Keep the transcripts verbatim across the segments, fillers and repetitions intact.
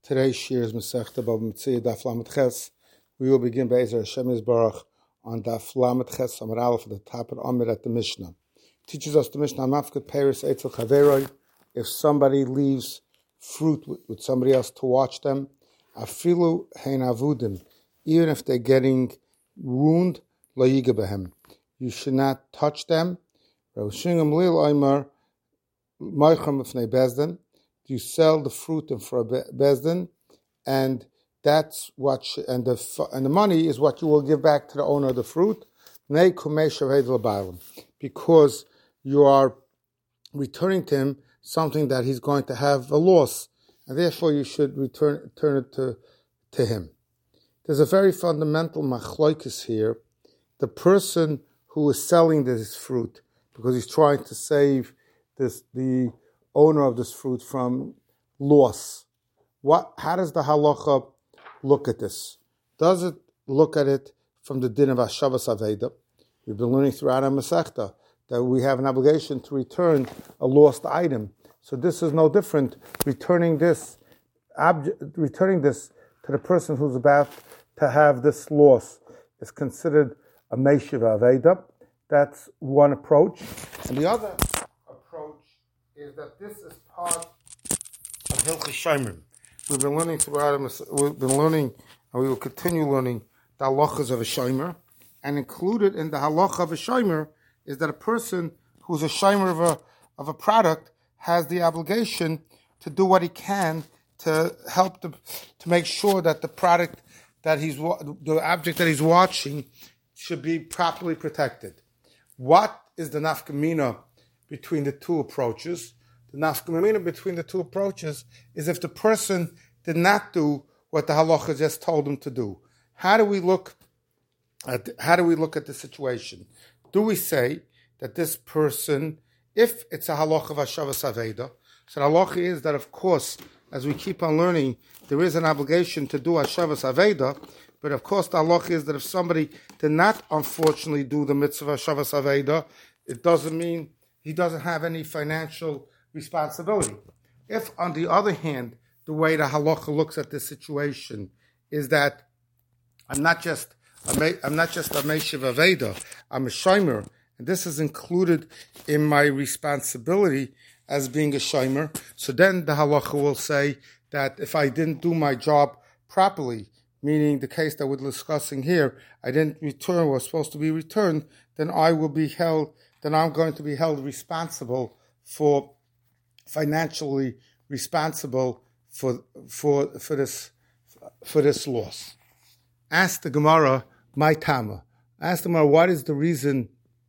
Today's shir is Masechta Bava Metzia Daf Lamed Ches. We will begin Be'ezer Hashem Yisbarach on Daf Lamed Ches Amar Aleph at the top of the Amid at the Mishnah. Teaches us the Mishnah Mafkat Peres Eitzel Chaveroi. If somebody leaves fruit with, with somebody else to watch them, Afilu Hein Avudim, even if they're getting ruined, Lo Yiga Behem, you should not touch them. Rav Shingam Lil Omer Moichem Ifnei Bezdin. You sell the fruit for a bezdin, and that's what sh- and the and the money is what you will give back to the owner of the fruit, because you are returning to him something that he's going to have a loss, and therefore you should return return it to to him. There's a very fundamental machloikis here. The person who is selling this fruit, because he's trying to save this the owner of this fruit from loss. What? How does the halacha look at this? Does it look at it from the din of Hashavas Aveda? We've been learning throughout our Masechta that we have an obligation to return a lost item. So this is no different. Returning this, object, returning this to the person who's about to have this loss is considered a Meishiv Aveda. That's one approach, and the other is that this is part of Hilchos Shomrim. We've been learning throughout, we've been learning, and we will continue learning the halachas of a shomer, and included in the halacha of a shomer is that a person who's a shomer of a of a product has the obligation to do what he can to help the, to make sure that the product that he's the object that he's watching should be properly protected. What is the nafkamina between the two approaches? The nafkamina between the two approaches is if the person did not do what the halacha just told him to do. How do we look at how do we look at the situation? Do we say that this person, if it's a halacha of Hashavas Aveda, so the halacha is that, of course, as we keep on learning, there is an obligation to do Hashavas Aveda, but of course the halacha is that if somebody did not unfortunately do the mitzvah Hashavas Aveda, it doesn't mean he doesn't have any financial responsibility. If, on the other hand, the way the halacha looks at this situation is that I'm not just a, I'm not just a Meishiv Aveda, I'm a shomer, and this is included in my responsibility as being a shomer, so then the halacha will say that if I didn't do my job properly, meaning the case that we're discussing here, I didn't return what was supposed to be returned, then I will be held then I'm going to be held responsible for, financially responsible for for for this for this loss. Ask the Gemara, my Tama. Ask the Gemara, what is the reason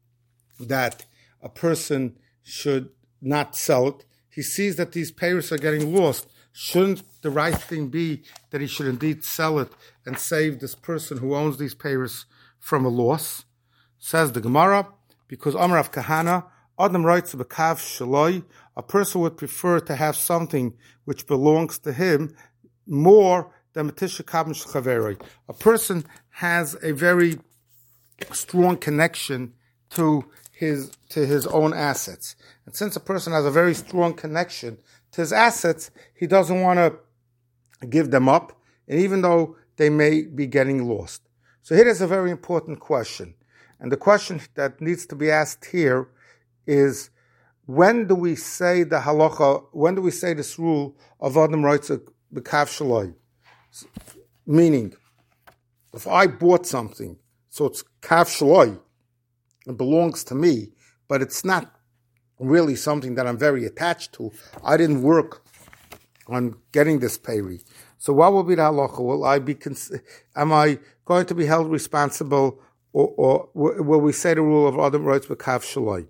that a person should not sell it? He sees that these payers are getting lost. Shouldn't the right thing be that he should indeed sell it and save this person who owns these payers from a loss? Says the Gemara, because Amar of Kahana, Adam writes a kav shaloi, a person would prefer to have something which belongs to him more than Matisha Kabin Chaveroi. A person has a very strong connection to his to his own assets. And since a person has a very strong connection to his assets, he doesn't want to give them up, and even though they may be getting lost. So here is a very important question. And the question that needs to be asked here is, when do we say the halacha, when do we say this rule of Adam writes a b'kav shaloi? Meaning, if I bought something, so it's kav shaloi, it belongs to me, but it's not really something that I'm very attached to. I didn't work on getting this payri. So what will be the halacha? Will I be, am I going to be held responsible, Or, or will we say the rule of Adam writes b'kav shaloi?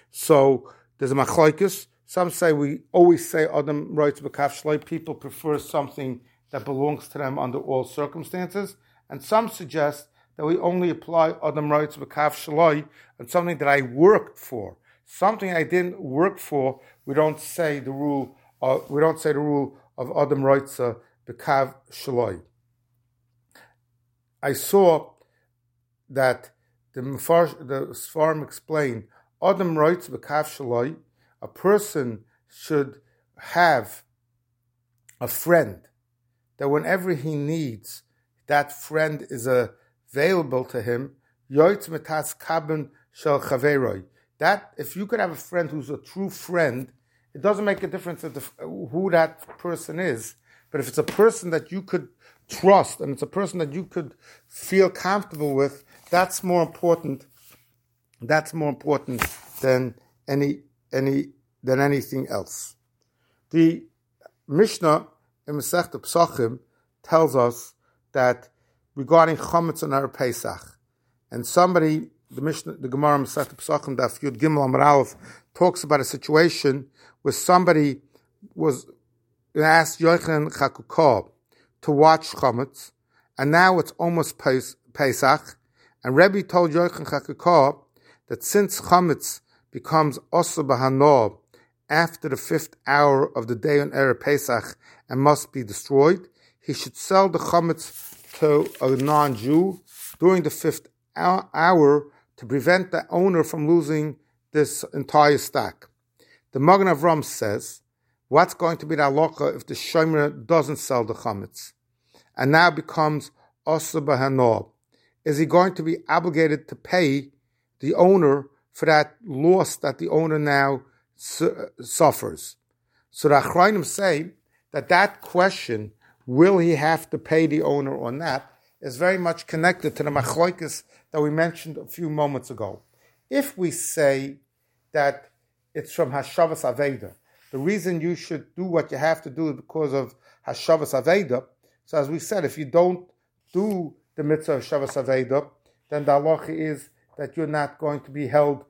So there's a machlokes. Some say we always say Adam writes b'kav shaloi. People prefer something that belongs to them under all circumstances, and some suggest that we only apply Adam writes b'kav shaloi on something that I worked for, something I didn't work for. We don't say the rule. Uh, we don't say the rule of Adam writes b'kav shaloi. I saw that the the Sfarim explain, Adam writes b'kav shaloi, a person should have a friend that whenever he needs, that friend is available to him. Yoitz metas kaben shel chaveroi. That if you could have a friend who's a true friend, it doesn't make a difference if the, who that person is. But if it's a person that you could trust and it's a person that you could feel comfortable with, that's more important. That's more important than any any than anything else. The Mishnah in Masechta Pesachim tells us that regarding Chametz on Erev Pesach, and somebody, the Mishnah, the Gemara in Masechta Pesachim, Daf Yud Gimel Amar Aleph, talks about a situation where somebody was asked Yochanan Chakukah to watch Chametz, and now it's almost Pesach, and Rebbe told Yochanan Chakukah that since Chametz becomes Osur B'Hanor after the fifth hour of the day on Erev Pesach and must be destroyed, he should sell the Chametz to a non-Jew during the fifth hour to prevent the owner from losing this entire stack. The Magen Avram says, what's going to be the halacha if the shomer doesn't sell the chametz and now becomes osur b'hanor? Is he going to be obligated to pay the owner for that loss that the owner now su- suffers? So the Achrayim say that that question, will he have to pay the owner or not, is very much connected to the machlokes that we mentioned a few moments ago. If we say that it's from Hashavas Aveda, the reason you should do what you have to do is because of Hashavas Aveda. So as we said, if you don't do the mitzvah of Hashavas Aveda, then the halacha is that you're not going to be held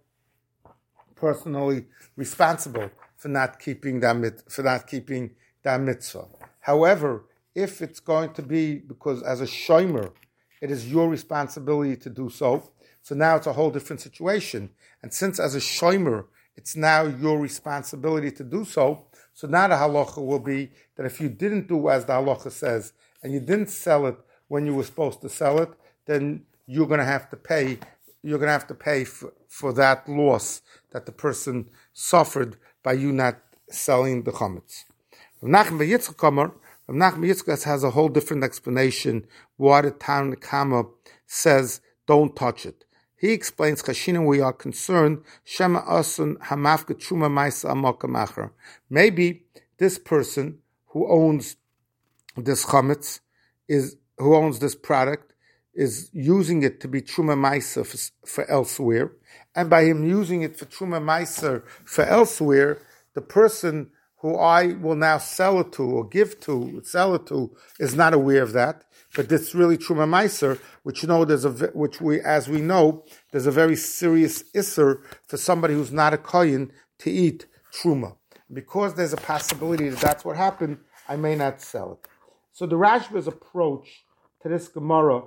personally responsible for not keeping that mit- for not keeping that mitzvah. However, if it's going to be because as a shomer, it is your responsibility to do so, so now it's a whole different situation. And since as a shomer, it's now your responsibility to do so, so now the halacha will be that if you didn't do as the halacha says, and you didn't sell it when you were supposed to sell it, then you're going to have to pay, you're going to have to pay for, for that loss that the person suffered by you not selling the chametz. Rav Nachman Yitzchak Kamar, Rav Nachman Yitzchak has a whole different explanation why the Tanna Kama says don't touch it. He explains, Chashina, we are concerned, Shema Asun Hamafka Truma Maisa Amokamacher. Maybe this person who owns this chametz is who owns this product is using it to be Truma Maisa for, for elsewhere, and by him using it for Truma Maisa for elsewhere, the person who I will now sell it to or give to, sell it to, is not aware of that. But it's really Truma Meiser, which you know there's a which we as we know there's a very serious isser for somebody who's not a kohen to eat Truma. Because there's a possibility that that's what happened, I may not sell it. So the Rashba's approach to this Gemara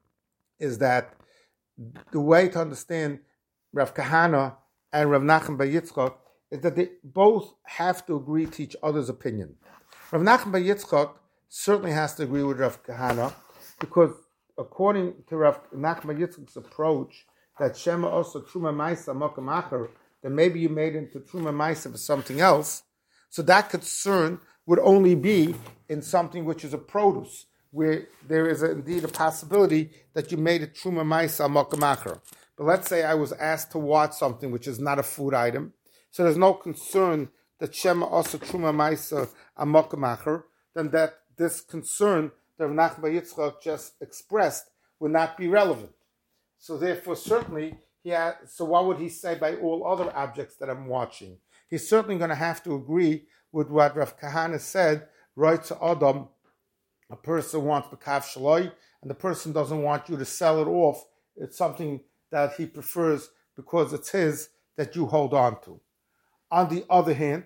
is that the way to understand Rav Kahana and Rav Nachman Bar Yitzchak is that they both have to agree to each other's opinion. Rav Nachman Bar Yitzchak certainly has to agree with Rav Kahana, because according to Rav Nachman Bar Yitzchak's approach, that Shema also Truma Maisa Mokam Acher, that maybe you made into Truma Maisa for something else, so that concern would only be in something which is a produce, where there is a, indeed a possibility that you made it Truma Maisa Mokam Acher. But let's say I was asked to watch something which is not a food item, so there's no concern that Shema also Truma Maisa Mokam Acher, then that this concern that Rav Nachman Bar Yitzchak just expressed would not be relevant. So therefore, certainly, he had, so what would he say by all other objects that I'm watching? He's certainly going to have to agree with what Rav Kahana said, right to Adam, a person wants b'kav shaloi, and the person doesn't want you to sell it off. It's something that he prefers because it's his that you hold on to. On the other hand,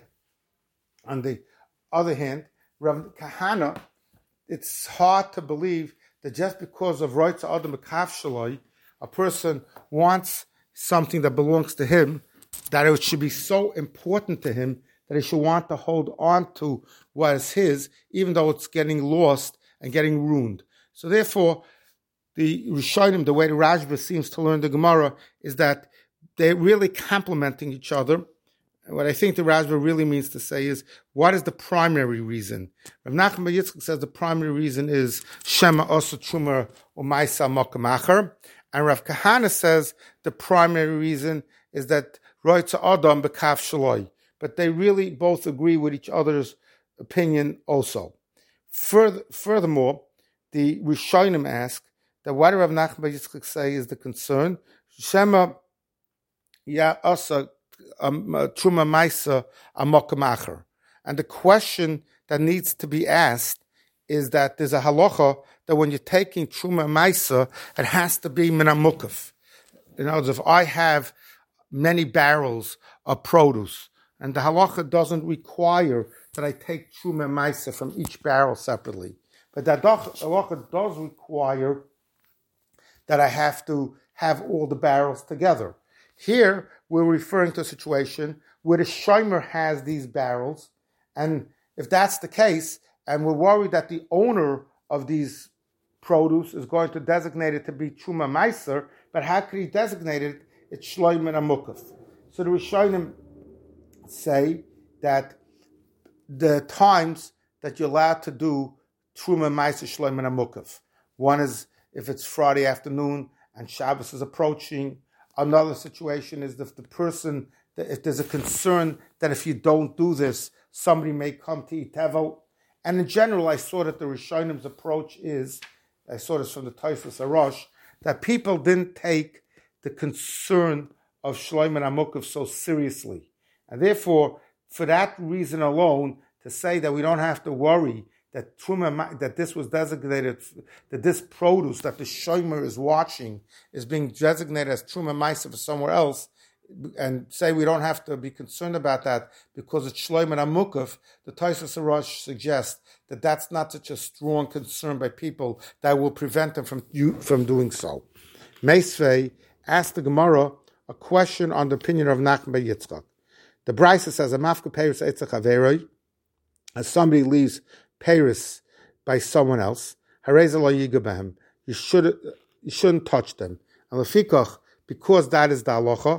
on the other hand, Rav Kahana, it's hard to believe that just because of right to Adam b'kav shaloi, a person wants something that belongs to him, that it should be so important to him that he should want to hold on to what is his, even though it's getting lost and getting ruined. So therefore, the Rishonim, the way the Rashba seems to learn the Gemara, is that they're really complementing each other. what I think the Rashba really means to say is, what is the primary reason? Rav Nachman bar Yitzchak says the primary reason is Shema Osa Truma Umaisa Mokamacher, and Rav Kahana says the primary reason is that Roitza Adam Bekaf Shaloi. But they really both agree with each other's opinion also. Further, furthermore, the Rishonim ask that what Rav Nachman bar Yitzchak say is the concern. Shema Ya Osa Truma Maisa Amokamacher. And the question that needs to be asked is that there's a halacha that when you're taking Truma Maisa, it has to be min hamukaf. In other words, if I have many barrels of produce, and the halacha doesn't require that I take Truma Maisa from each barrel separately, but that halacha does require that I have to have all the barrels together. Here, we're referring to a situation where the shomer has these barrels, and if that's the case, and we're worried that the owner of these produce is going to designate it to be Truma Meiser, but how could he designate it? It's Shloim and Amukaf. So the Rishonim say that the times that you're allowed to do Truma Meiser, Shloim and Amukaf. One is if it's Friday afternoon and Shabbos is approaching. Another situation is if the person, if there's a concern that if you don't do this, somebody may come to eat tevel. And in general, I saw that the Rishonim's approach is, I saw this from the Taifus Arosh, that people didn't take the concern of Shloim and Amukov so seriously. And therefore, for that reason alone, to say that we don't have to worry that Truma, that this was designated, that this produce that the shomer is watching is being designated as Truma Maisa for somewhere else, and say we don't have to be concerned about that because it's Shloim and Amukov, the Taisas Arosh suggests that that's not such a strong concern by people that will prevent them from from doing so. Meisvei asked the Gemara a question on the opinion of Nachman bar Yitzchak. The Brisa says, "A mafka peiros eitzach haveroi," as somebody leaves Paris by someone else, you should you shouldn't touch them. And lefikach, because that is the halacha,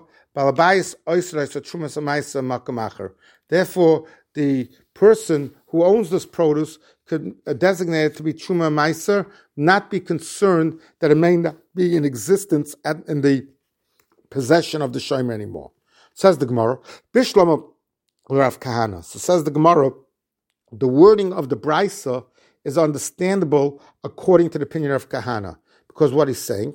therefore the person who owns this produce could designate it to be truma meiser, not be concerned that it may not be in existence at, in the possession of the shomer anymore. Says the Gemara, Bishlama Rav Kahana. So says the Gemara, the wording of the Brisa is understandable according to the opinion of Kahana, because what he's saying,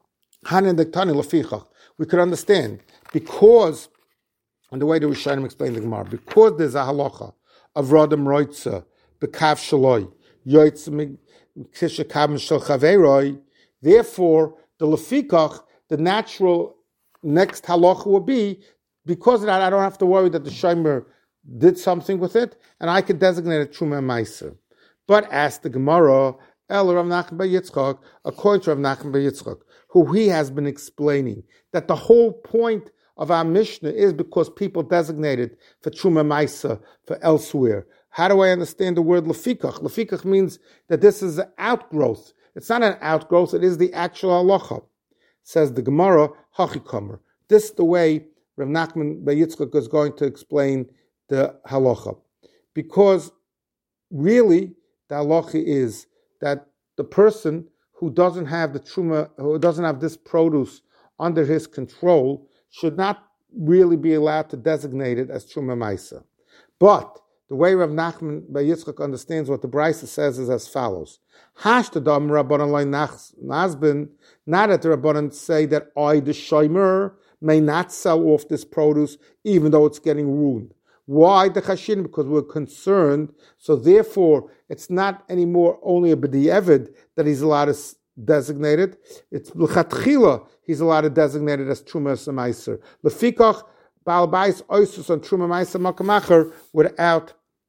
we could understand, because, and the way the Rishonim explain the Gemara, because there's a halacha of Radam Roitza, Bekav Shaloi, Yoitz Kishakam Shel Chaveroi, therefore, the Lefikach, the natural next halacha will be, because of that, I don't have to worry that the Shomer did something with it, and I could designate a Truma Meiser. But ask the Gemara, El Rav Nachman bar Yitzchak, according to Rav Nachman bar Yitzchak, who he has been explaining, that the whole point of our Mishnah is because people designated for Truma Meiser for elsewhere. How do I understand the word Lefikach? Lefikach means that this is an outgrowth. It's not an outgrowth, it is the actual halacha. Says the Gemara, Hachikomer. This is the way Rav Nachman bar Yitzchak is going to explain the halacha, because really the halacha is that the person who doesn't have the truma, who doesn't have this produce under his control, should not really be allowed to designate it as truma maisa. But the way Rav Nachman bar Yitzchak understands what the Brisa says is as follows: Hashtadam Rabbanan loy nazbin. Not that the Rabbanan say that I, the shomer, may not sell off this produce even though it's getting ruined. Why the chashin? Because we're concerned. So therefore, it's not anymore only a b'di'evid that he's allowed to designate it. It's l'chatchila he's allowed to designate it as truma meiser. Lefikach ba'al bais oisus on truma meiser makamacher without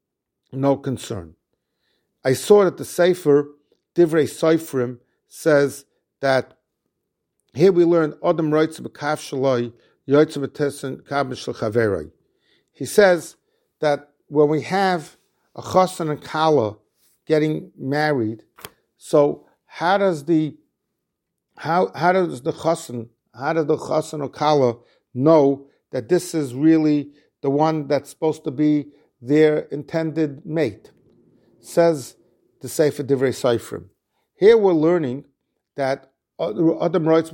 no concern. I saw that the Sefer Divrei Seifrim says that here we learn Adam Reitz b'kaf shaloi yoytz b'tesen kabel shel chaveroi. He says that when we have a chassan and kala getting married, so how does the how how does the chassan how does the chassan or kala know that this is really the one that's supposed to be their intended mate. Says the Sefer Divrei Seifrim. Here we're learning that Adam writes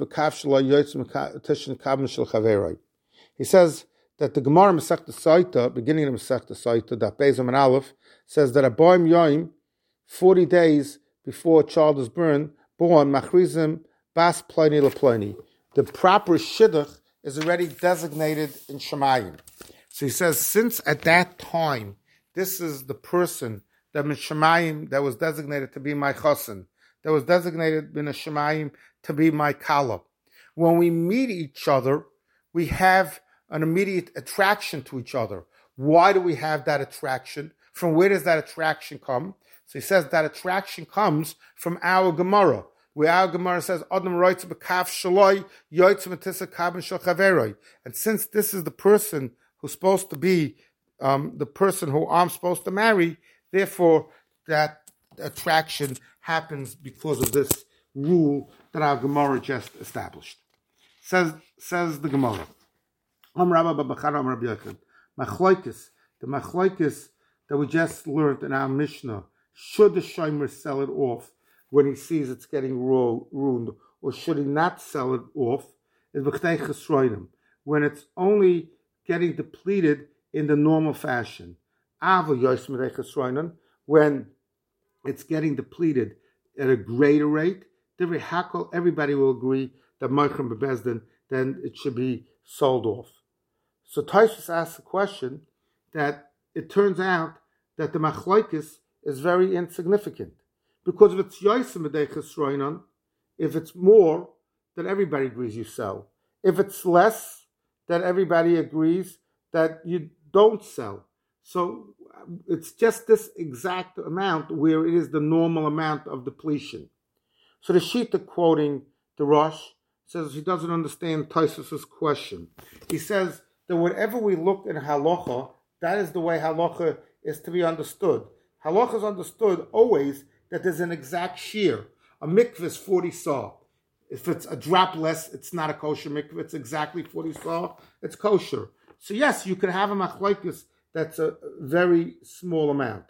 He says that the Gemara Masechta Saita, beginning of Masechta Saita, that Beis and Aleph, says that a Boim Yoim, forty days before a child is born, born Machrizim Bas Pliny LaPliny. The proper Shidduch is already designated in Shemayim. So he says, since at that time, this is the person that in Shemayim that was designated to be my Chosin, that was designated in a Shemayim to be my Kala. When we meet each other, we have an immediate attraction to each other. Why do we have that attraction? From where does that attraction come? So he says that attraction comes from our Gemara, where our Gemara says, Adam writes b'kaf shaloi, yoitz matisa kabin shel chaveroi. And since this is the person who's supposed to be um, the person who I'm supposed to marry, therefore that attraction happens because of this rule that our Gemara just established. Says says the Gemara. Am Rabba Babachana Am Rabbi Yochanan. Machloikis, the machloikis that we just learned in our Mishnah. Should the shomer sell it off when he sees it's getting ru- ruined, or should he not sell it off? Is b'chtei chesroinim, when it's only getting depleted in the normal fashion. Avo yois m'rei chesroinim, when it's getting depleted at a greater rate. Divrei Hakol, everybody will agree that Moichem Bebezdin, then it should be sold off. So Tosfos asks the question that it turns out that the machloikis is very insignificant. Because if it's yoisim b'dei chesroinon, if it's more, then everybody agrees you sell. If it's less, then everybody agrees that you don't sell. So it's just this exact amount where it is the normal amount of depletion. So the Shita, quoting the Rosh, says he doesn't understand Tosfos' question. He says that whenever we look in halacha, that is the way halacha is to be understood. Halacha is understood always that there's an exact shear. A mikveh is forty saw. If it's a drop less, it's not a kosher mikveh. It's exactly forty saw. It's kosher. So yes, you can have a machlokes that's a very small amount.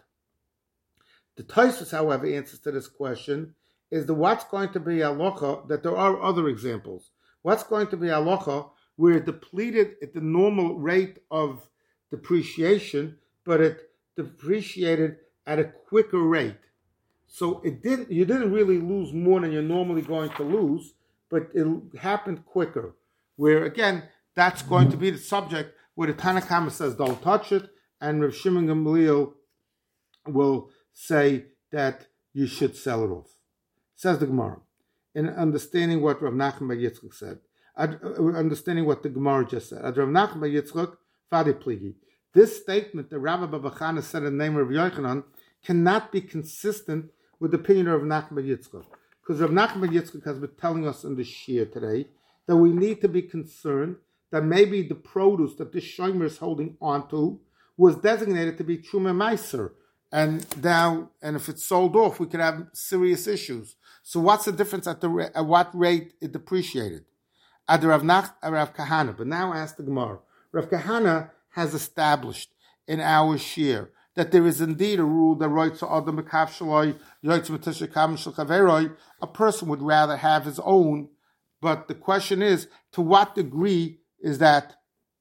The Tosfos, however, answers to this question is the what's going to be halacha, that there are other examples. What's going to be halacha where it depleted at the normal rate of depreciation, but it depreciated at a quicker rate. So it didn't. You didn't really lose more than you're normally going to lose, but it happened quicker. Where again, that's going to be the subject where the Tanna Kama says don't touch it, and Rav Shimon Gamliel will say that you should sell it off. Says the Gemara, in understanding what Rav Nachman bar Yitzchak said, understanding what the Gemara just said. Rav Nachman bar Yitzchak, Fadi Pligi. This statement that Rabbi Babachana said in the name of Rav Yochanan cannot be consistent with the opinion of Rav Nachman bar Yitzchak. Because Rav Nachman bar Yitzchak has been telling us in the Shir today that we need to be concerned that maybe the produce that this shomer is holding onto was designated to be Truma Meiser. And now, and if it's sold off, we could have serious issues. So what's the difference at the at what rate it depreciated? At the Rav, Nach, Rav Kahana. But now ask the Gemara. Rav Kahana has established in our shir that there is indeed a rule that writes to Adam B'Kav Shaloi, Yoitz B'Tisha Kam Shel Chaveroi, a person would rather have his own. But the question is, to what degree is that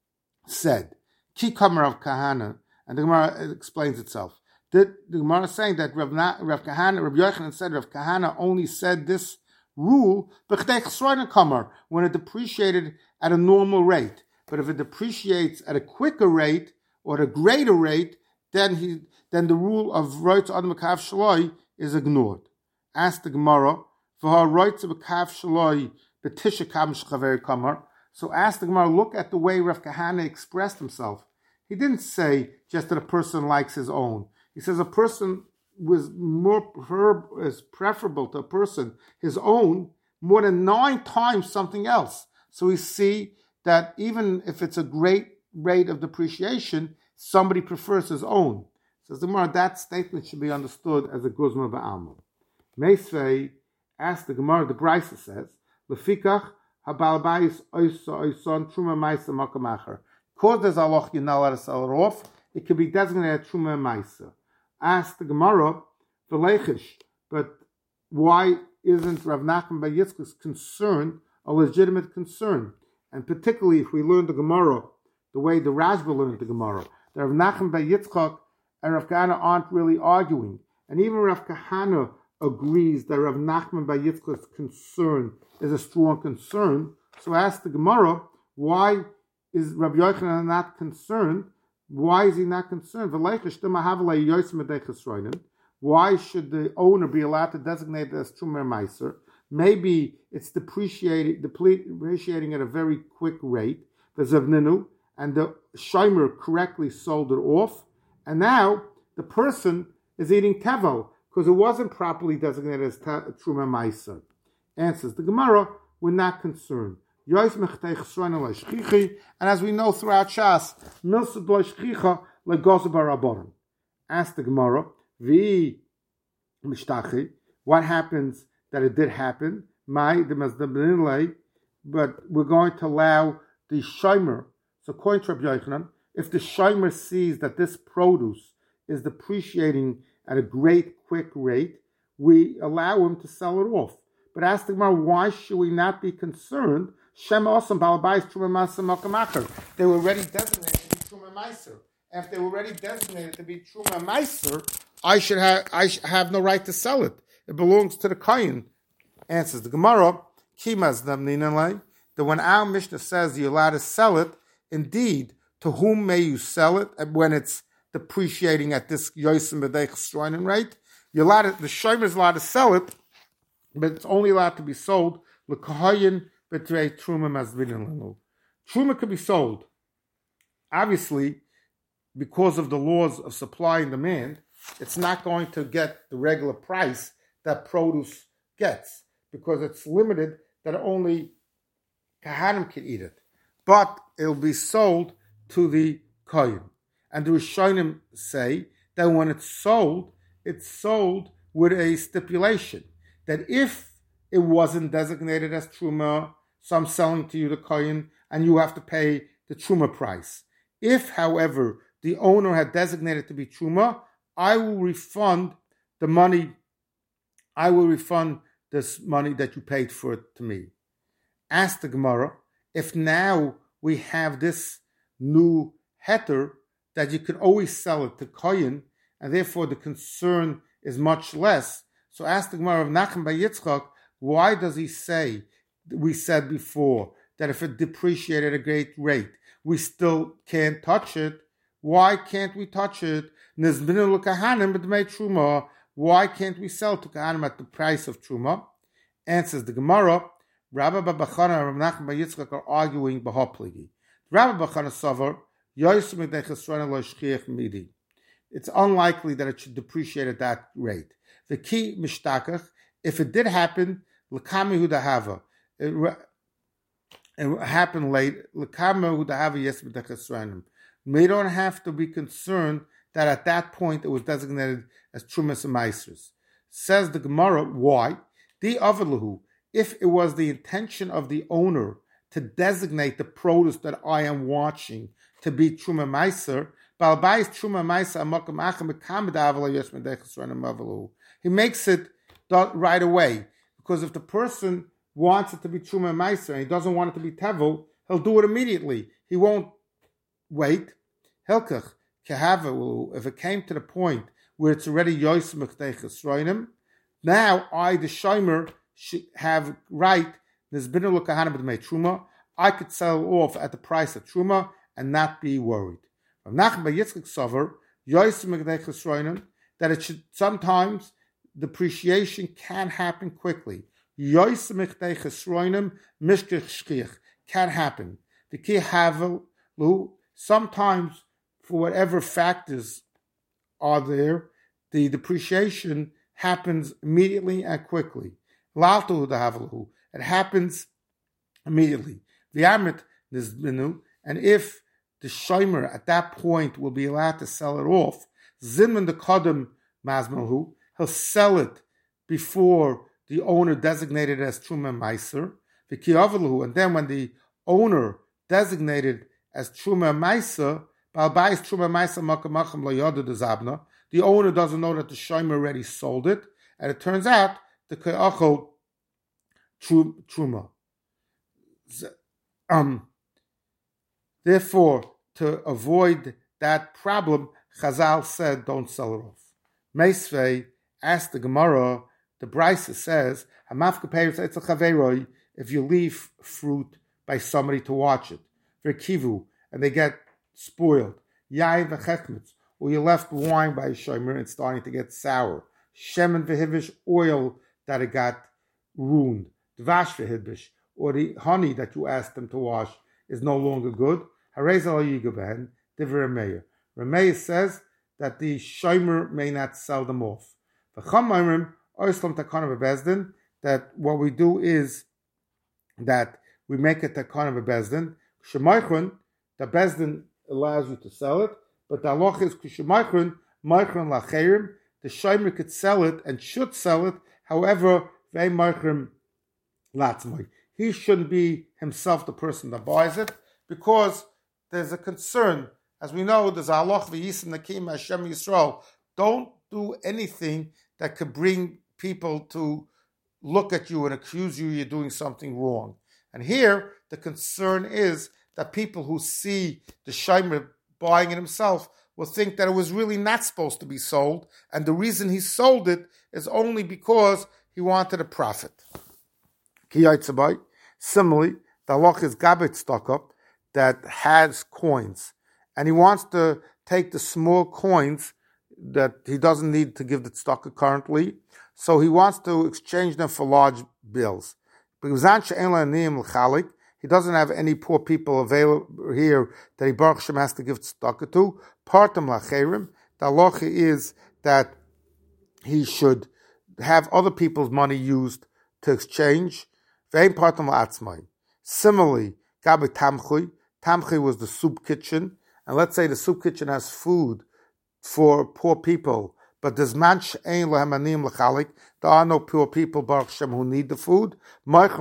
said? Ki Kamer Rav Kahana, and the Gemara explains itself. The, the Gemara is saying that Rav, Na, Rav Kahana, Rav Yochanan said Rav Kahana only said this rule when it depreciated at a normal rate. But if it depreciates at a quicker rate or at a greater rate, then he then the rule of Roitz Adam B'Kav Shaloi is ignored. Ask the Gemara, for Roitz B'Kav Shaloi B'Tisha Kam Shchaver Kamar. So ask the Gemara, look at the way Rav Kahana expressed himself. He didn't say just that a person likes his own. He says a person was more is preferable to a person his own more than nine times something else. So we see that even if it's a great rate of depreciation, somebody prefers his own. Says the Gemara, that statement should be understood as a guzma ba'alma. Meisvei asked the Gemara, the Brisa says, Lefikach habalbayis oisa oison truma ma'isa makamacher. because there's aloch, you're not allowed to sell it off. It could be designated truma meiser. Ask the Gemara, v'leichish, but why isn't Rav Nachman bar Yitzchak's concern a legitimate concern? And particularly if we learn the Gemara the way the Rashba learned the Gemara, that Rav Nachman bar Yitzchak and Rav Kahana aren't really arguing. And even Rav Kahana agrees that Rav Nachman bar Yitzchak's concern is a strong concern. So ask the Gemara, why is Rav Yochanan not concerned? Why is he not concerned? Why should the owner be allowed to designate it as Trumer Meiser? Maybe it's depreciating, depreciating at a very quick rate, and the Shomer correctly sold it off, and now the person is eating tevel because it wasn't properly designated as Trumer Meiser. Answers the Gemara, we're not concerned. And as we know throughout Shas, ask the Gemara, what happens that it did happen? But we're going to allow the shomer. So according to Rabbi Yochanan, if the shomer sees that this produce is depreciating at a great quick rate, we allow him to sell it off. But ask the Gemara, why should we not be concerned? They were already designated to be Truma Meiser. And if they were already designated to be Truma Meiser, I should have I should have no right to sell it. It belongs to the Kohen. Answers the Gemara, that when our Mishnah says you're allowed to sell it, indeed, to whom may you sell it when it's depreciating at this Yosim B'deich Stroinen rate? You're allowed to, the Shomer is allowed to sell it, but it's only allowed to be sold l'kahayin b'trei truma mazvinin lenu. Truma could be sold. Obviously, because of the laws of supply and demand, it's not going to get the regular price that produce gets because it's limited that only Kahanim can eat it. But it'll be sold to the Kohen. And the Rishonim say that when it's sold, it's sold with a stipulation that if it wasn't designated as Truma, so I'm selling to you the Kohen, and you have to pay the Truma price. If, however, the owner had designated to be Truma, I will refund the money, I will refund this money that you paid for it to me. Ask the Gemara, if now we have this new heter that you can always sell it to Kohen, and therefore the concern is much less. So ask the Gemara of Nachman bar Yitzchak, why does he say, we said before, that if it depreciated at a great rate, we still can't touch it? Why can't we touch it? Why can't we sell to Kahanim at the price of Truma? Answers the Gemara, Rabbi Babachana and Nachman bar Yitzchak are arguing b'hopligi. Rabbi Babachana Savar, it's unlikely that it should depreciate at that rate. The key mishtakach, if it did happen, l'kami hudahava, it happened late. L'kami hudahava yes b'dechasranim. We don't have to be concerned that at that point it was designated as trumas and meisers. Says the Gemara, why? The avalahu, if it was the intention of the owner to designate the produce that I am watching to be truma meiser, balbais truma meiser amakam acham bekamid avala yes b'dechasranim avalahu. He makes it right away. Because if the person wants it to be Truma Meiser and he doesn't want it to be Tevel, he'll do it immediately. He won't wait. Helkach, Kehava, if it came to the point where it's already Yos Mechdechas Roinim, now I, the Shomer, should have right, Nizbinu L'Kahanim B'dmei Truma, I could sell off at the price of Truma and not be worried. Nachman bar Yitzchak Sover, Yos Mechdechas Roinim, that it should sometimes depreciation can happen quickly. Can happen. The key havel, sometimes for whatever factors are there, the depreciation happens immediately and quickly. It happens immediately. And if the shomer at that point will be allowed to sell it off, Zinman the Kodem Mazmalhu, he'll sell it before the owner designated as Truma Meiser, and then when the owner designated as Truma Maisa, Balbais Truma Maisa Makamacham Layoda de Zabna. The owner doesn't know that the Shomer already sold it, and it turns out the Ke'achol Truma. Um, therefore, to avoid that problem, Chazal said, don't sell it off. Meisvei asked the Gemara, the Brisa says, if you leave fruit by somebody to watch it, kivu, and they get spoiled, yain v'chechmitz, or you left wine by a shomer and it's starting to get sour, shemen v'hivish, oil that it got ruined, dvash v'hivish, or the honey that you asked them to wash is no longer good, harez al yigabehen, divrei Rameya. Rameya says that the shomer may not sell them off. V'cham ma'imrim, oislam takana v'bezdin, that what we do is that we make a takana v'bezdin, Shemaichron, the Bezdin allows you to sell it, but the halach is Shemaichron, Maichron lacherim, the shomer could sell it and should sell it, however, vei Maichrim latzmai. He shouldn't be himself the person that buys it, because there's a concern. As we know, there's a halach v'yisem nakim Hashem Yisrael. Don't do anything that could bring people to look at you and accuse you you're doing something wrong. And here, the concern is that people who see the shomer buying it himself will think that it was really not supposed to be sold, and the reason he sold it is only because he wanted a profit. Similarly, the halach is gabet stock up that has coins, and he wants to take the small coins that he doesn't need to give the tzedakah currently, so he wants to exchange them for large bills. He doesn't have any poor people available here that he Baruch Hashem has to give tzedakah to. Partam lacherim. The halacha is that he should have other people's money used to exchange. Ve'im partam la'atzmai. Similarly, gabi tamchui. Tamchui was the soup kitchen, and let's say the soup kitchen has food for poor people, but there's manch ein lehem anim lechalik. There are no poor people, Baruch Hashem, who need the food. And the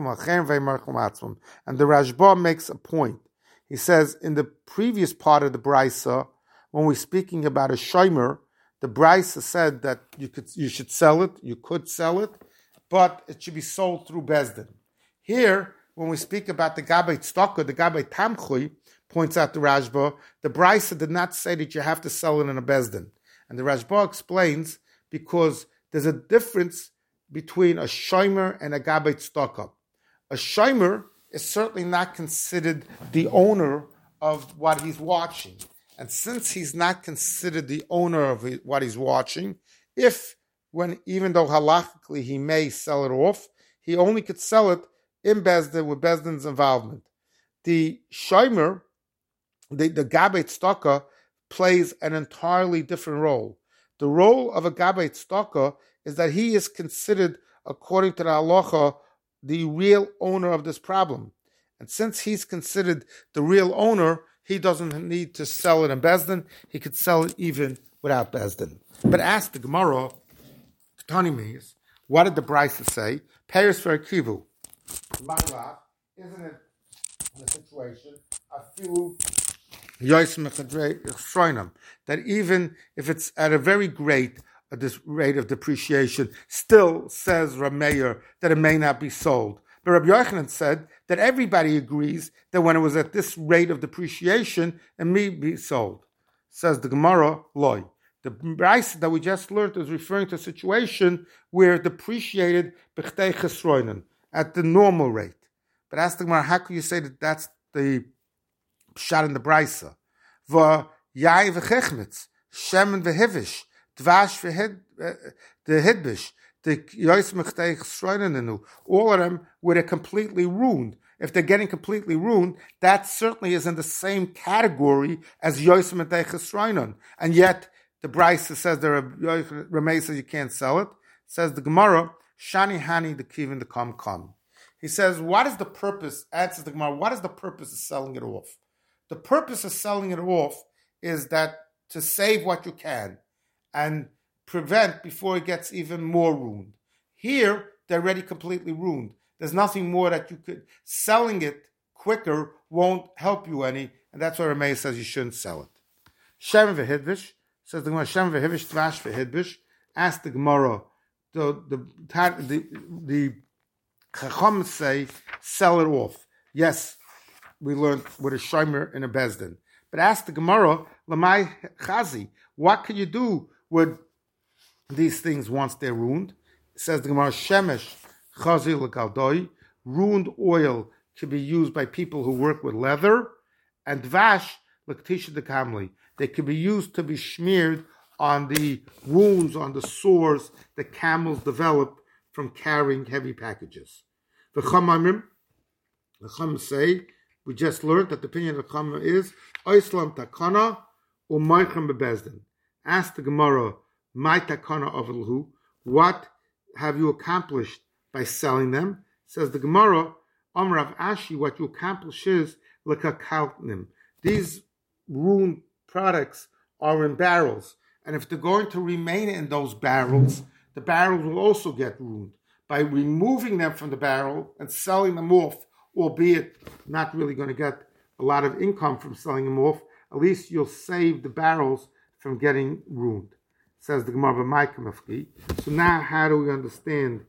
Rashba makes a point. He says in the previous part of the Brisa, when we're speaking about a shomer, the Brisa said that you could, you should sell it, you could sell it, but it should be sold through Bezdin. Here, when we speak about the Gabay Tzedakah, the Gabay Tamchui, points out the Rashba, the Brisa did not say that you have to sell it in a Bezdin. And the Rashba explains because there's a difference between a shomer and a gabay tzedakah. A shomer is certainly not considered the owner of what he's watching. And since he's not considered the owner of what he's watching, if, when even though halachically he may sell it off, he only could sell it in Bezdin with Bezdin's involvement. The shomer, the, the gabay tzedakah, plays an entirely different role. The role of a gabay tzedakah is that he is considered, according to the halacha, the real owner of this problem. And since he's considered the real owner, he doesn't need to sell it in Bezdin. He could sell it even without Bezdin. But ask the Gemara, Tanimis, what did the Brisa say? Payers for a kivu. Isn't it the situation? A few that even if it's at a very great uh, this rate of depreciation, still says Rameir that it may not be sold. But Rabbi Yochanan said that everybody agrees that when it was at this rate of depreciation, it may be sold. Says the Gemara, loy. The price that we just learned is referring to a situation where it depreciated b'chtei chesroinen at the normal rate. But ask the Gemara, how can you say that that's the pshat in the brisa? Va yai v'chechmitz, shemen v'hivish, dvash the hidbish, the yois mechtei chesroinenu. All of them where they're completely ruined. If they're getting completely ruined, that certainly is in the same category as yois mechtei chesroinen. And yet the brisa says there are Rameh says you can't sell it. Says the Gemara, shani hani the kivin the kam kam. He says, what is the purpose? Answers the Gemara, what is the purpose of selling it off? The purpose of selling it off is that to save what you can and prevent before it gets even more ruined. Here, they're already completely ruined. There's nothing more that you could, selling it quicker won't help you any and that's why Rameh says you shouldn't sell it. Shem v'hidvish, says the Gemara, Shem v'hidvish, Dvash v'hidvish, ask the Gemara, the, the, the, the Chacham say, sell it off. Yes, we learned with a shomer in a bezdin. But ask the Gemara, Lamai Chazi, what can you do with these things once they're ruined? It says the Gemara, Shemesh Chazi l'kaldoi, ruined oil can be used by people who work with leather, and Dvash l'ktisha dekamli, they can be used to be smeared on the wounds, on the sores that camels develop from carrying heavy packages. The Chamamim, the Chum say, we just learned that the opinion of the Chum is Oislam takana u'maychem bebezdin. Ask the Gemara, my takana of Elhu, what have you accomplished by selling them? Says the Gemara, Amrav Ashi, what you accomplish is lekakaltnim. These ruined products are in barrels, and if they're going to remain in those barrels, the barrels will also get ruined. By removing them from the barrel and selling them off, albeit not really going to get a lot of income from selling them off, at least you'll save the barrels from getting ruined. Says the Gemara B'Maikamafki. So now how do we understand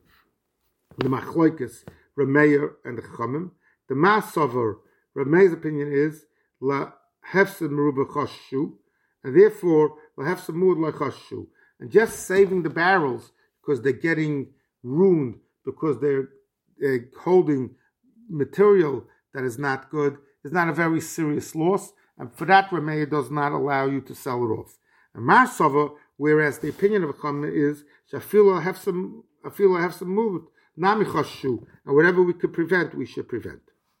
the Machloikis, Rameir and the Chachamim? The Masover, Rameir's opinion is La Hefsed Meruba Choshu, and therefore La Hefsed Mud La Choshu. And just saving the barrels because they're getting ruined, because they're, they're holding material that is not good, is not a very serious loss, and for that Rameir does not allow you to sell it off. And Masover, whereas the opinion of a Chachamim is Shafila have some Afila have some movement, Nami Choshu, and whatever we could prevent, we should prevent.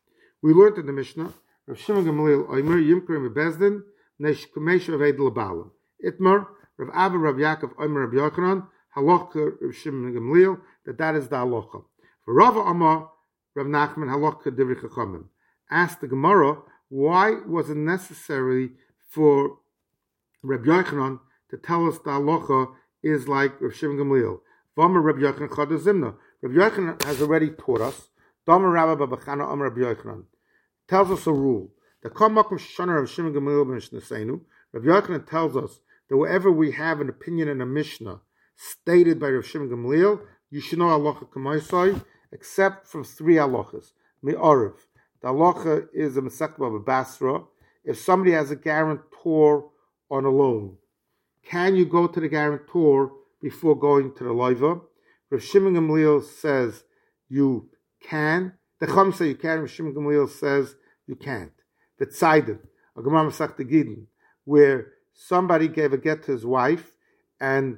We learned in the Mishnah, Rav Shimon Gamliel Omer Yimker Bezdin Nesh Kumesh Rav Eid Labalim Itmar Rav Abba Rav Yaakov Omer Rav Yochanan Halacha Rav Shimon Gamliel, that that is the halacha. For Rav Amar Rav Nachman Halacha Divrei Chachamim. Asked the Gemara, why was it necessary for Rav Yochanan to tell us the halacha is like Rav Shimon Gamliel? V'amar Rav Yochanan Chada Zimna. Rav Yochanan has already taught us. Dama Rabba Babachana Amar Rav Yochanan tells us a rule. The Kamakum Shana Rav Shimon Gamliel B'Mishnasenu. Rav Yochanan tells us that wherever we have an opinion in a Mishnah stated by Rav Shimon Gamliel, you should know halacha k'maisai, except from three halachas. Me'arev. The halacha is a Masechta Baba Basra. If somebody has a guarantor on a loan, can you go to the guarantor before going to the loiva? Rav Shimon Gamliel says you can. The Chum say you can. Rav Shimon Gamliel says you can't. V'tzaydin, a Gemara Masechta Gidin, where somebody gave a get to his wife, and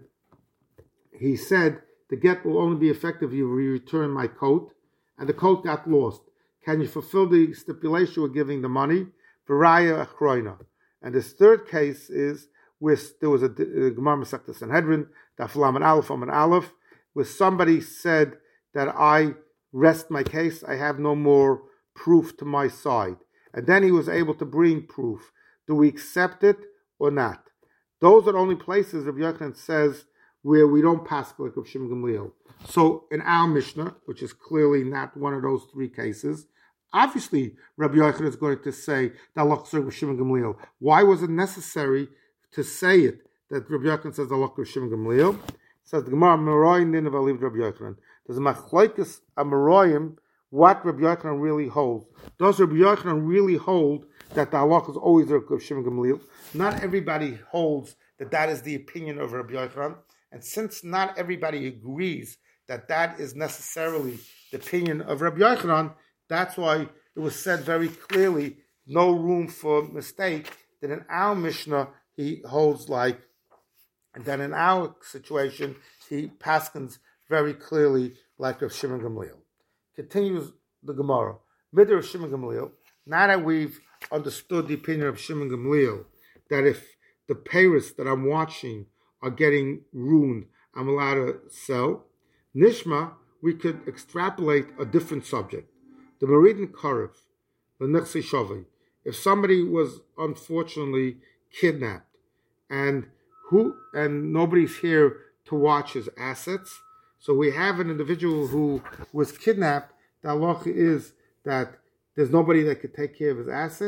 he said the get will only be effective if you return my coat, and the coat got lost. Can you fulfill the stipulation we're giving the money? V'raya achroina. And this third case is where there was a, a Gemara Masechta Sanhedrin, Daf Lamed Aleph Amud Aleph, where somebody said that I rest my case, I have no more proof to my side. And then he was able to bring proof. Do we accept it or not? Those are the only places Rabbi Yochanan says where we don't pass like Rav Shimon Gamliel. So in our Mishnah, which is clearly not one of those three cases, obviously Rabbi Yochanan is going to say that Allah Rav Shimon Gamliel. Why was it necessary to say it that Rabbi Yochanan says Allah Rav Shimon Gamliel? Says the Gemara Meroyim Ninav Aliv Rabbi Yochanan. There's a machlokes Ameroyim what Rabbi Yochanan really holds. Does Rabbi Yochanan really hold that the halach is always Rav Shimon Gamliel? Not everybody holds that that is the opinion of Rabbi Yochanan, and since not everybody agrees that that is necessarily the opinion of Rabbi Yochanan, that's why it was said very clearly, no room for mistake, that in our Mishnah he holds like, and then in our situation he paskins very clearly like Rav Shimon Gamliel. Continues the Gemara. With Rav Shimon Gamliel, now that we've understood the opinion of Shimon Gamliel, that if the payers that I'm watching are getting ruined, I'm allowed to sell. Nishma, we could extrapolate a different subject. The Meridin Karev, the Nechse Shavi. If somebody was unfortunately kidnapped and who and nobody's here to watch his assets, so we have an individual who was kidnapped, the halacha is that there's nobody that could take care of his assets,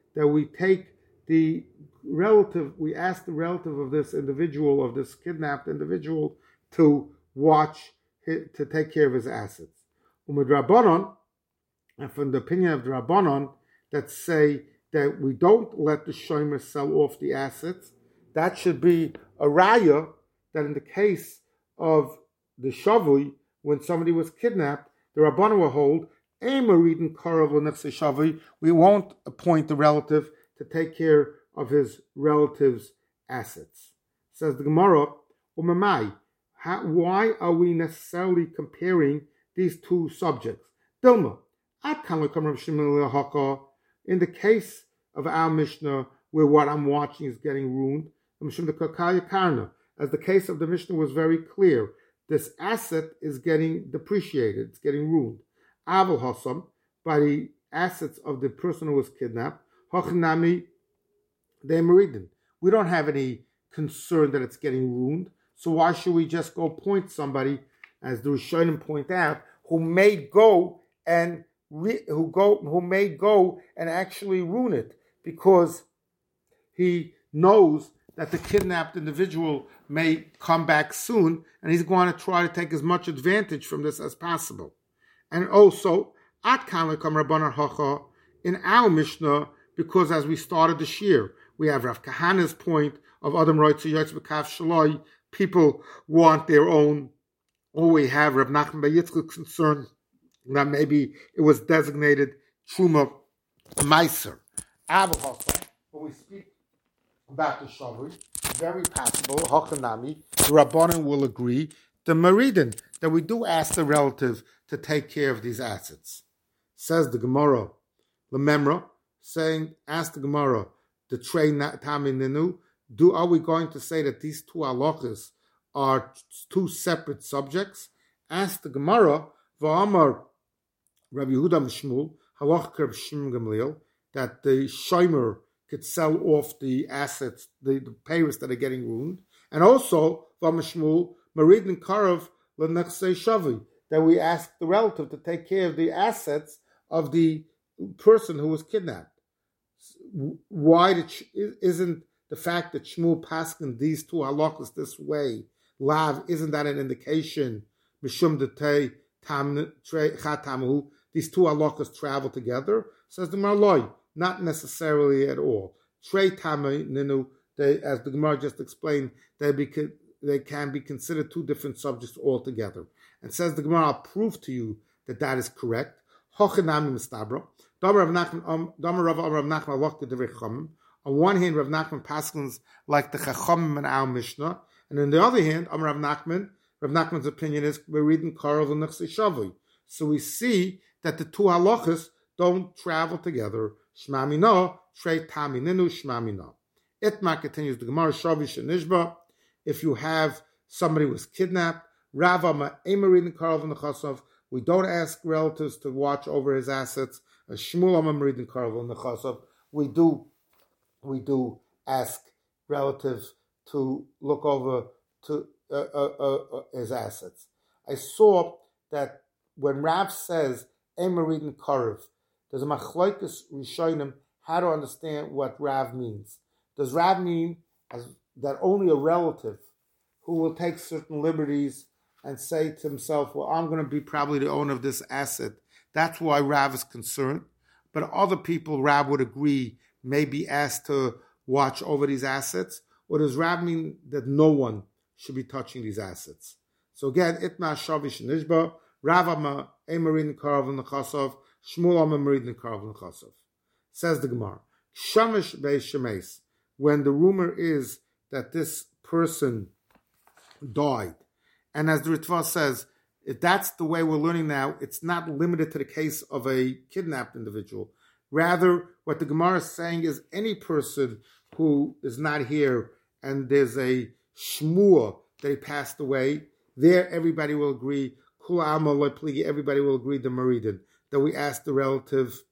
that we take the relative, we ask the relative of this individual, of this kidnapped individual, to watch, to take care of his assets. Umid Rabbanon, and from the opinion of the Rabbanon, that say that we don't let the shomer sell off the assets, that should be a raya that in the case of the shavui, when somebody was kidnapped, the Rabbanon will hold, we won't appoint the relative to take care of his relative's assets. Says the Gemara, Umamai, why are we necessarily comparing these two subjects? Dilma, in the case of our Mishnah, where what I'm watching is getting ruined, as the case of the Mishnah was very clear, this asset is getting depreciated, it's getting ruined. Aval Hassam, by the assets of the person who was kidnapped, Hochnami de Meridin. We don't have any concern that it's getting ruined, so why should we just go point somebody, as the Rishonim point out, who may go and re, who go who may go and actually ruin it, because he knows that the kidnapped individual may come back soon, and he's going to try to take as much advantage from this as possible. And also, at Kanlekam Rabbanan Hacha, in our Mishnah, because as we started this year, we have Rav Kahana's point of Adam Roitzu Yotz B'Kav Shaloi, people want their own, or we have Rav Nachman Bar Yitzchak's concern that maybe it was designated Truma Meiser. When we speak about the Shavui, very possible, Hochanami, the Rabbanan will agree, the Meridin, that we do ask the relative to take care of these assets. Says the Gemara, Lememra, saying, ask the Gemara, the Trei Tami Ninu, do are we going to say that these two halachas are two separate subjects? Ask the Gemara, V'amar Rabbi Yehuda Mishmul, halach Reb Shimon Gamliel, that the shomer could sell off the assets, the, the payers that are getting ruined, and also V'amishmul Marid and Karav L'nechsei Shavi, that we ask the relative to take care of the assets of the person who was kidnapped. Why did, isn't the fact that Shmuel paskin these two halachas this way, lav, isn't that an indication? Mishum detei tam chatamu, these two halachas travel together. Says the Marloi, not necessarily at all. Trei tamei ninu, they, as the Gemara just explained, they be they can be considered two different subjects altogether. And says the Gemara, I'll prove to you that that is correct. Hochenami mistabra. On one hand, Rav Nachman paskins like the Chachamim in our Mishnah, and on the other hand, Am Rav Nachman, Rav Nachman's opinion is we're reading Karov and Nechsei Shavui. So we see that the two halachas don't travel together. Shma Mino, Trei Tami Ninu, Shma Mino. Itma continues the Gemara Shavi Shenishba. If you have somebody who was kidnapped, Rava Ma'ema reading Karov and Nechasov, we don't ask relatives to watch over his assets. Shmuel Amam reading Karov and Nechasov, we do. We do ask relatives to look over to uh, uh, uh, his assets. I saw that when Rav says Emerid and Karev, there's a machlokes rishonim how to understand what Rav means. Does Rav mean as, that only a relative who will take certain liberties and say to himself, well, I'm going to be probably the owner of this asset, that's why Rav is concerned? But other people, Rav would agree, may be asked to watch over these assets, or does Rav mean that no one should be touching these assets? So again, Itma Shavish Nishba, Rav Ama Emerin Karav Nechasov, Shmuel Ama Merid Karav Nechasov. Says the Gemara, Shamish Beis Shemes, when the rumor is that this person died, and as the Ritva says, if that's the way we're learning now, it's not limited to the case of a kidnapped individual. Rather, what the Gemara is saying is any person who is not here and there's a shmua that he passed away, there everybody will agree, kula alma lo pligi, everybody will agree the Meridin, that we ask the relative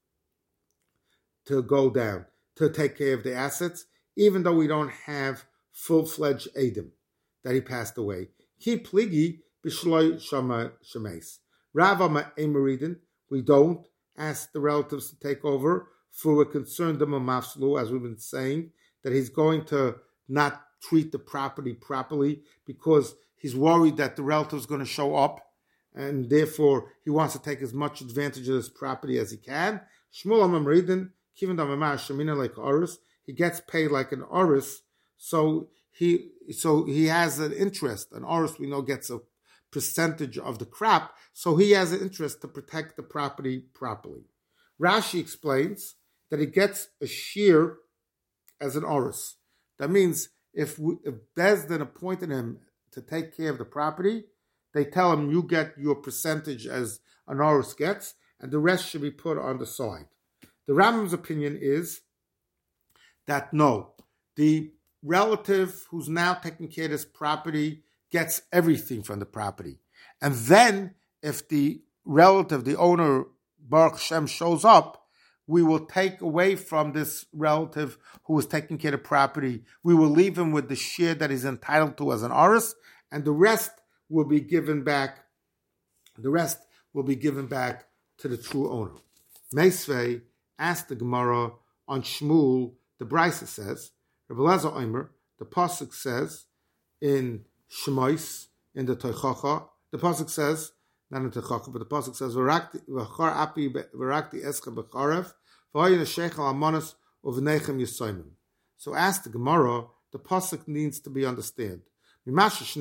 to go down, to take care of the assets, even though we don't have full-fledged Adam that he passed away. Ki pligi b'shloi shama shemes. Rava ma'emeridin, we don't ask the relatives to take over. for we're concerned of mafslu, as we've been saying, that he's going to not treat the property properly because he's worried that the relative is going to show up, and therefore he wants to take as much advantage of this property as he can. Shmuel Amamridin, Kivin Damamar Shemina like Oris, he gets paid like an Oris, so he so he has an interest. An Oris, we know, gets a percentage of the crop, so he has an interest to protect the property properly. Rashi explains that he gets a shear as an Oris. That means if, we, if Bezdin appointed him to take care of the property, they tell him you get your percentage as an Oris gets, and the rest should be put on the side. The Rambam's opinion is that no, the relative who's now taking care of this property gets everything from the property. And then if the relative, the owner, Baruch Hashem, shows up, we will take away from this relative who is taking care of the property. We will leave him with the share that he's entitled to as an Oris, and the rest will be given back. The rest will be given back to the true owner. Meisvei asked the Gemara on Shmuel. The Brisa says, Rebbe Lezer Omer, the pasuk says in Shemais, in the Toichacha, the pasuk says, not in Toichacha, but the pasuk says, V'char api v'rakti escha b'charev, v'hoyin ha'sheichel amonos u'v'nechem yisoymim. So ask the Gemara, the pasuk needs to be understood. Once the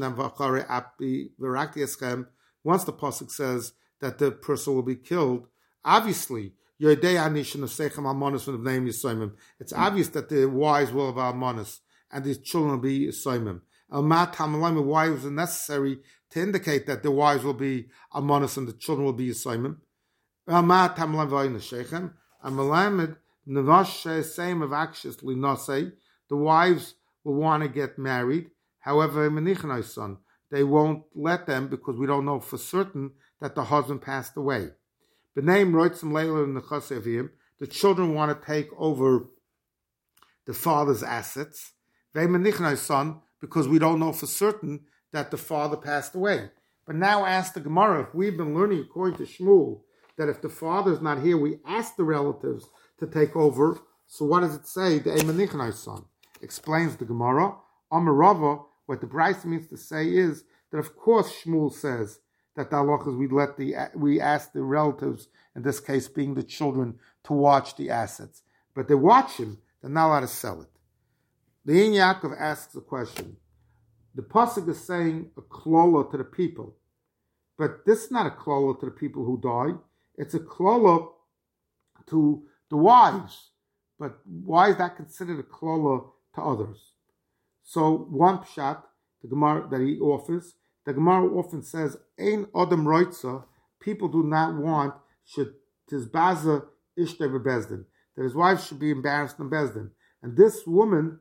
pasuk says that the person will be killed, obviously, it's obvious that the wives will have almonos and the children will be yisoymim. Why was it necessary to indicate that the wives will be almonos and the children will be yisoymim? The wives will want to get married. However, they won't let them because we don't know for certain that the husband passed away. The name the children want to take over the father's assets. Because we don't know for certain that the father passed away. But now ask the Gemara, if we've been learning according to Shmuel, that if the father's not here, we ask the relatives to take over. So what does it say? The Eimanichonai son explains the Gemara. Amarava, what the Brisa means to say is that of course Shmuel says that the halachas we let the we ask the relatives, in this case being the children, to watch the assets. But they watch him, they're not allowed to sell it. The Ein Yaakov asks a question. The pasuk is saying a klola to the people, but this is not a klola to the people who died. It's a klola to the wives. But why is that considered a klola to others? So one pshat, the Gemara that he offers, the Gemara often says, "Ein adam roitza." People do not want should tizbaza ishtei bebezdin, that his wife should be embarrassed in bezdin, and this woman,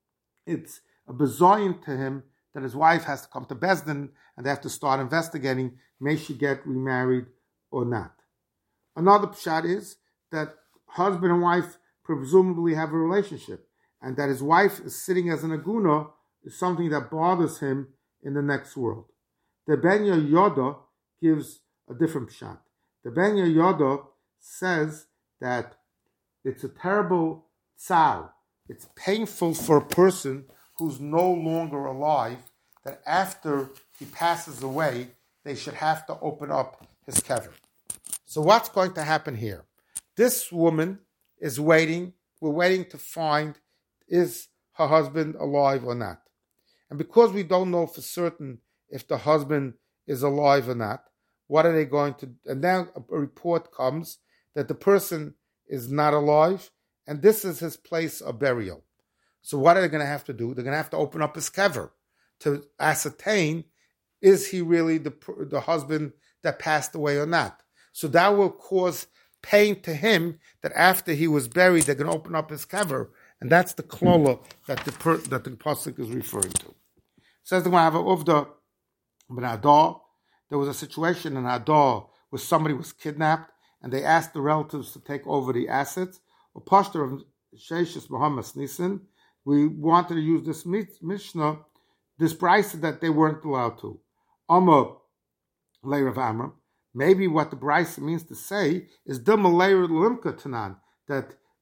it's a bezoyin to him that his wife has to come to bezdin and they have to start investigating, may she get remarried or not. Another pshat is that husband and wife presumably have a relationship, and that his wife is sitting as an aguna is something that bothers him in the next world. The Ben Yoda gives a different pshat. The Ben Yoda says that it's a terrible tzal. It's painful for a person who's no longer alive, that after he passes away, they should have to open up his kever. So what's going to happen here? This woman is waiting. We're waiting to find, is her husband alive or not? And because we don't know for certain if the husband is alive or not, what are they going to do? And now a report comes that the person is not alive, and this is his place of burial. So what are they going to have to do? They're going to have to open up his kever to ascertain, is he really the, the husband that passed away or not? So that will cause pain to him, that after he was buried, they're going to open up his kever, and that's the klola that the per, that the pasuk is referring to. It says the Gemara Uvda ben Adar. There was a situation in Adar where somebody was kidnapped, and they asked the relatives to take over the assets. A pastor of Sheishis Muhammad Nissen, we wanted to use this Mishnah, this Brisa that they weren't allowed to. Amma Leir of Amram. Maybe what the Brisa means to say is Duma Leir Limka Tanan, that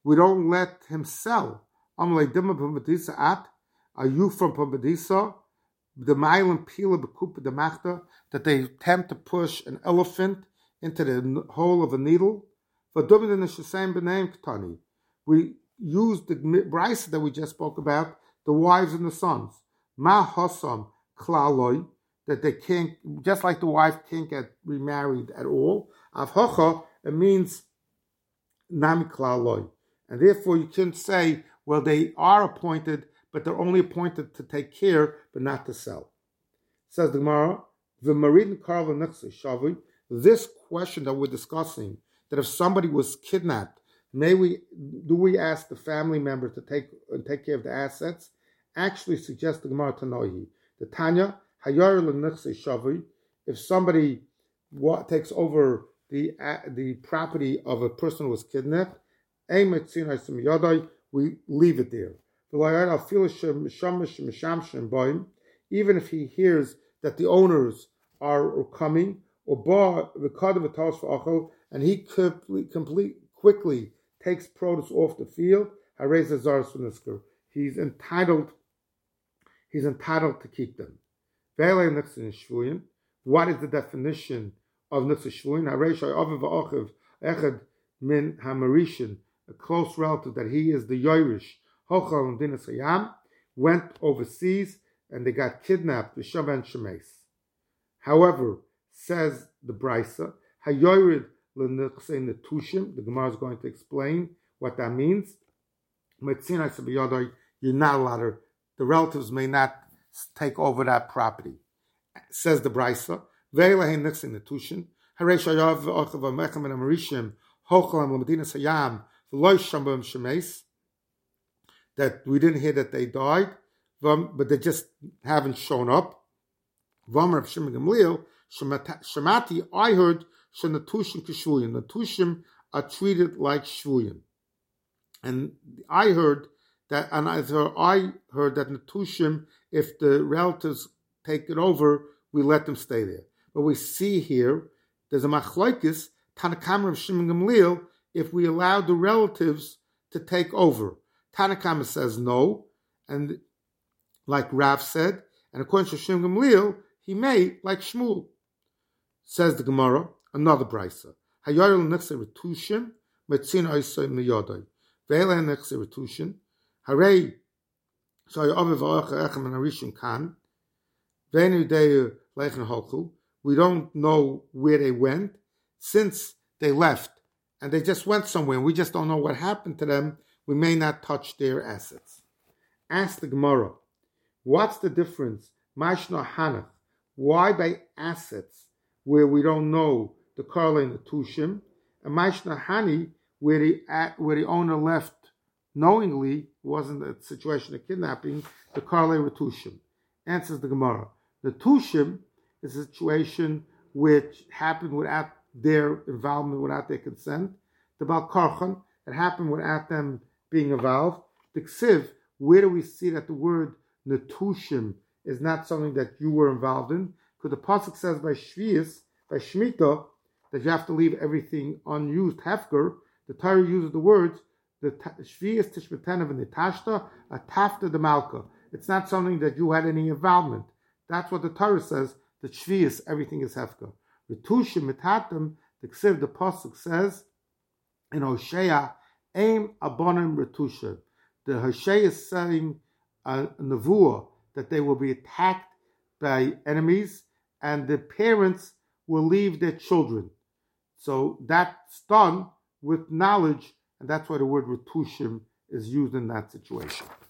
we don't let him sell. Amalei Dima Pumbedisa at, are you from Pumbedisa? The Mailam Pila Bekupa de Machta, that they attempt to push an elephant into the hole of a needle. For Dumin the Shasam Benaim Ktani, we use the brisa that we just spoke about, the wives and the sons. Ma Hossam Klaloi, that they can't, just like the wife can't get remarried at all. Avhocha, it means Nam Klaloi. And therefore you can't say, well, they are appointed, but they're only appointed to take care, but not to sell. Says the Gemara, V'maridin Karva Nechse Shavi, this question that we're discussing, that if somebody was kidnapped, may we do we ask the family member to take and take care of the assets? Actually, suggests the Gemara Tanohi. The Tanya Hayar L'Nechse Shavi, if somebody what, takes over the uh, the property of a person who was kidnapped, we leave it there. Even if he hears that the owners are coming, and he complete, complete, quickly takes produce off the field, he's entitled he's entitled to keep them. What is the definition of Nechse Shvuyin? A close relative that he is the Yoirish, Hochal and Dinas Hayam, went overseas and they got kidnapped with Shavan Shemes. However, says the Brisa, Hayorid L'Nechse Netushim, the Gemara is going to explain what that means. You're not allowed to, the relatives may not take over that property. Says the Brisa, Veilahin Nechse Netushim, Haresh Ayav V'ochav V'mechem and Amarishim, Hochal and L'Medinas Hayam, that we didn't hear that they died, but they just haven't shown up. Shamati, I heard Shanatushim Kishvuyin. Natushim are treated like Shvuyin. And I heard that, and I heard that Natushim, if the relatives take it over, we let them stay there. But we see here, there's a machlokes, Tanakam of Shimon Gamliel, if we allow the relatives to take over. Tanakama says no, and like Rav said, and according to Shimon Gamliel, he may, like Shmuel. Says the Gemara, another brisa. Hayaril nechse retushim, metzin oisay miyodai. Ve'ela nechse retushim, harei, so Yovav v'ocha echem and arishim kan, ve'enu deu leichen holchu, we don't know where they went, since they left, and they just went somewhere, and we just don't know what happened to them, we may not touch their assets. Ask the Gemara, what's the difference? Mashna Hanach, why by assets where we don't know the Karle and the Tushim, and Mashna Hani where the where the owner left knowingly, wasn't a situation of kidnapping, the Karle and the Tushim? Answers the Gemara. The Tushim is a situation which happened without their involvement, without their consent. The Bal Karchan, it happened without them being involved. The Ksiv, where do we see that the word Netushim is not something that you were involved in? Because the Pasuk says by Shvius, by Shemitah, that you have to leave everything unused, Hefker. The Torah uses the words, the Shvius Tishmetenav and Netashta, a Tafta de Malka. It's not something that you had any involvement. That's what the Torah says, the Shvius, everything is Hefker. Retushim Mitatim, the Ksiv, the Pasuk says, in Hosea, Aim Abonim Retusha. The Hosea is saying a nevuah that they will be attacked by enemies and the parents will leave their children. So that's done with knowledge, and that's why the word Retushim is used in that situation.